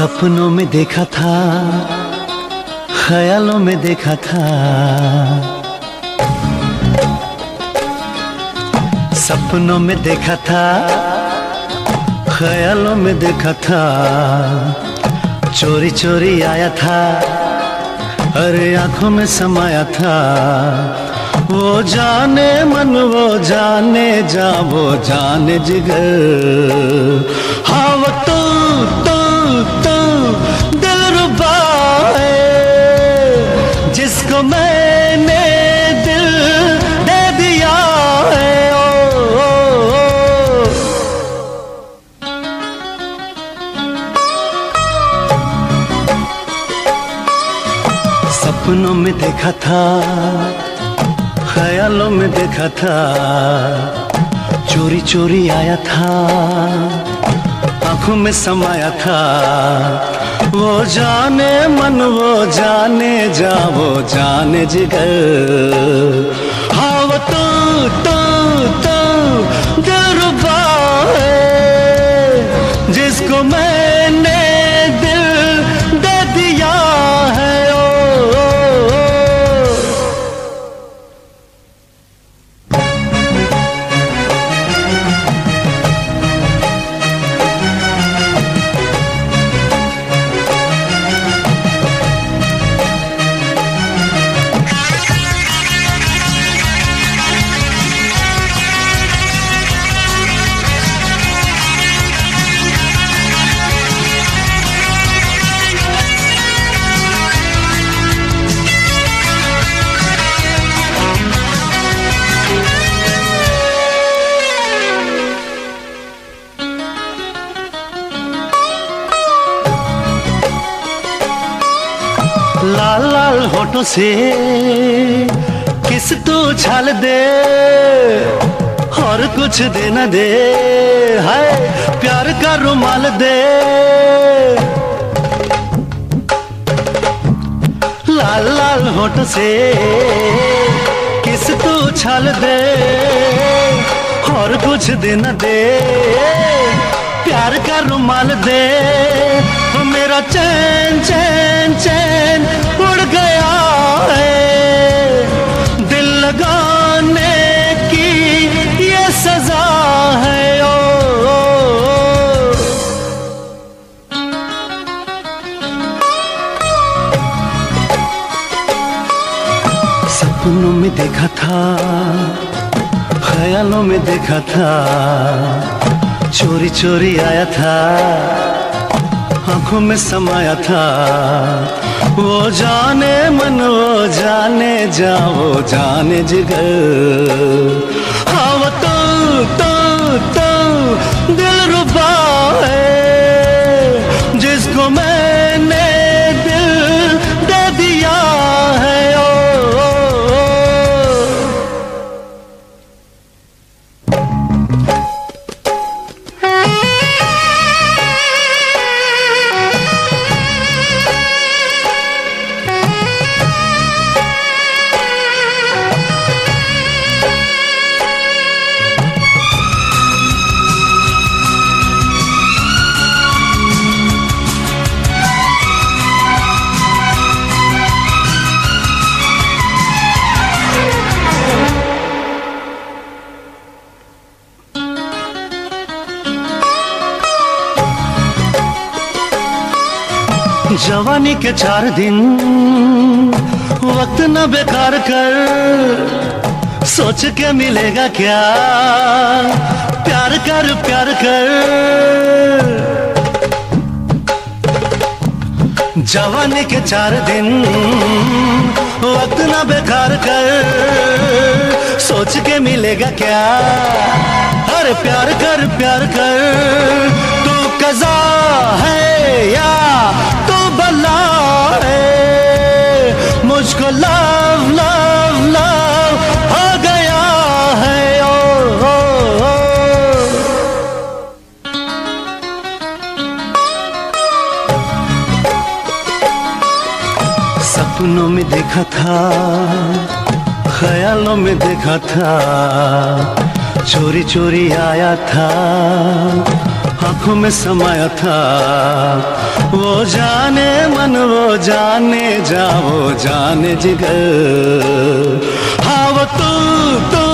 सपनों में देखा था, ख्यालों में देखा था। सपनों में देखा था, ख्यालों में देखा था। चोरी चोरी आया था, अरे आंखों में समाया था। वो जाने मन, वो जाने जा, वो जाने जिगर। हाँ वो तू दिलरुबा है, जिसको मैंने दिल दे दिया है। सपनों में देखा था, ख्यालों में देखा था। चोरी चोरी आया था, आंखों में समाया था। वो जाने मन, वो जाने जा, वो जाने जिगर। हाँ वो तू दिलरुबा है, जिसको मैंने दिल दे दिया है। लाल लाल होठों से किस तू छाल दे, और कुछ दे न दे, हाय प्यार का रुमाल दे। लाल लाल होठों से किस तू छाल दे, और कुछ दे न दे, प्यार का रुमाल दे। वो मेरा चैन चैन चैन उड़ गया है, दिल लगाने की ये सजा है। सपनों में देखा था, ख्यालों में देखा था। चोरी चोरी आया था, आंखों में समाया था। वो जाने मन, वो जाने जा, वो जाने जिगर। हाँ वो तू दिलरुबा है, जिसको मैंने दिल दे दिया है। जवानी के 4 दिन वक्त न बेकार कर, सोच के मिलेगा क्या, प्यार कर प्यार कर। जवानी के 4 दिन वक्त न बेकार कर, सोच के मिलेगा क्या, अरे प्यार कर प्यार कर। तू कज़ा है या बला है, मुझको लव लव लव हो गया है। सपनों में देखा था, ख्यालों में देखा था। चोरी चोरी आया था, आंखों में समाया था। वो जाने मन, वो जाने जा, वो जाने जिगर। हाँ वो तू